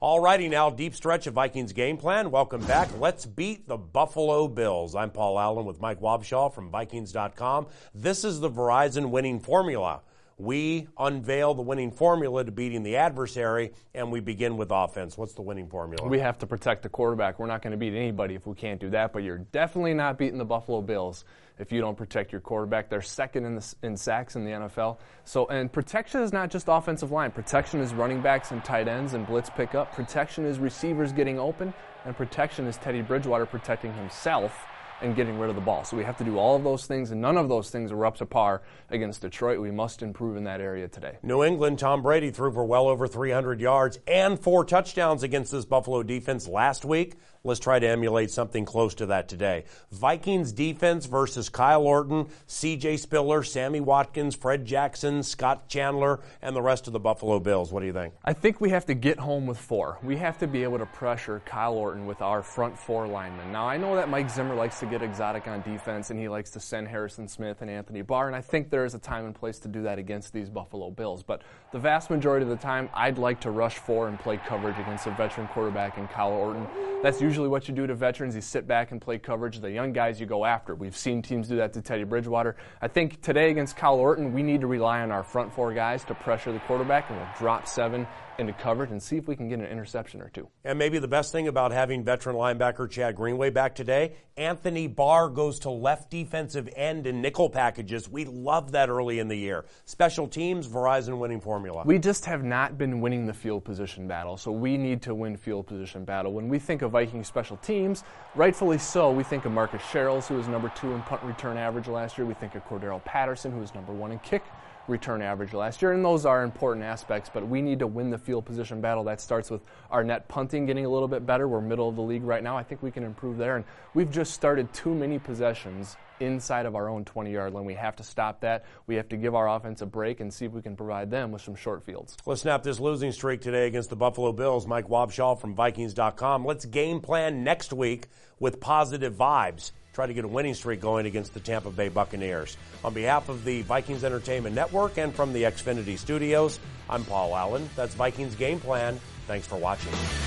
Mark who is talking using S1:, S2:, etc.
S1: All righty now, deep stretch of Vikings game plan. Welcome back. Let's beat the Buffalo Bills. I'm Paul Allen with Mike Wobschall from Vikings.com. This is the Verizon winning formula. We unveil the winning formula to beating the adversary, and we begin with offense. What's the winning formula?
S2: We have to protect the quarterback. We're not going to beat anybody if we can't do that, but you're definitely not beating the Buffalo Bills if you don't protect your quarterback. They're second in sacks in the NFL. And protection is not just offensive line. Protection is running backs and tight ends and blitz pickup. Protection is receivers getting open, and protection is Teddy Bridgewater protecting himself and getting rid of the ball. So we have to do all of those things, and none of those things are up to par against Detroit. We must improve in that area today.
S1: New England, Tom Brady threw for well over 300 yards and 4 touchdowns against this Buffalo defense last week. Let's try to emulate something close to that today. Vikings defense versus Kyle Orton, C.J. Spiller, Sammy Watkins, Fred Jackson, Scott Chandler, and the rest of the Buffalo Bills. What do you think?
S2: I think we have to get home with 4. We have to be able to pressure Kyle Orton with our front 4 linemen. Now, I know that Mike Zimmer likes to get exotic on defense, and he likes to send Harrison Smith and Anthony Barr, and I think there is a time and place to do that against these Buffalo Bills. But the vast majority of the time, I'd like to rush 4 and play coverage against a veteran quarterback in Kyle Orton. That's usually what you do to veterans. You sit back and play coverage. The young guys you go after. We've seen teams do that to Teddy Bridgewater. I think today against Kyle Orton, we need to rely on our front 4 guys to pressure the quarterback, and we'll drop 7 into coverage and see if we can get an interception or 2.
S1: And maybe the best thing about having veteran linebacker Chad Greenway back today, Anthony Barr goes to left defensive end in nickel packages. We love that early in the year. Special teams, Verizon winning formula.
S2: We just have not been winning the field position battle, so we need to win field position battle. When we think of Viking special teams, rightfully so, we think of Marcus Sherrills, who was number 2 in punt return average last year. We think of Cordero Patterson, who was number 1 in kick return average last year, and those are important aspects, but we need to win the field position battle. That starts with our net punting getting a little bit better. We're middle of the league right now. I think we can improve there, and we've just started too many possessions inside of our own 20-yard line. We have to stop that. We have to give our offense a break and see if we can provide them with some short fields.
S1: Let's snap this losing streak today against the Buffalo Bills. Mike Wobschall from Vikings.com. Let's game plan next week with positive vibes. Try to get a winning streak going against the Tampa Bay Buccaneers. On behalf of the Vikings Entertainment Network and from the Xfinity Studios, I'm Paul Allen. That's Vikings Game Plan. Thanks for watching.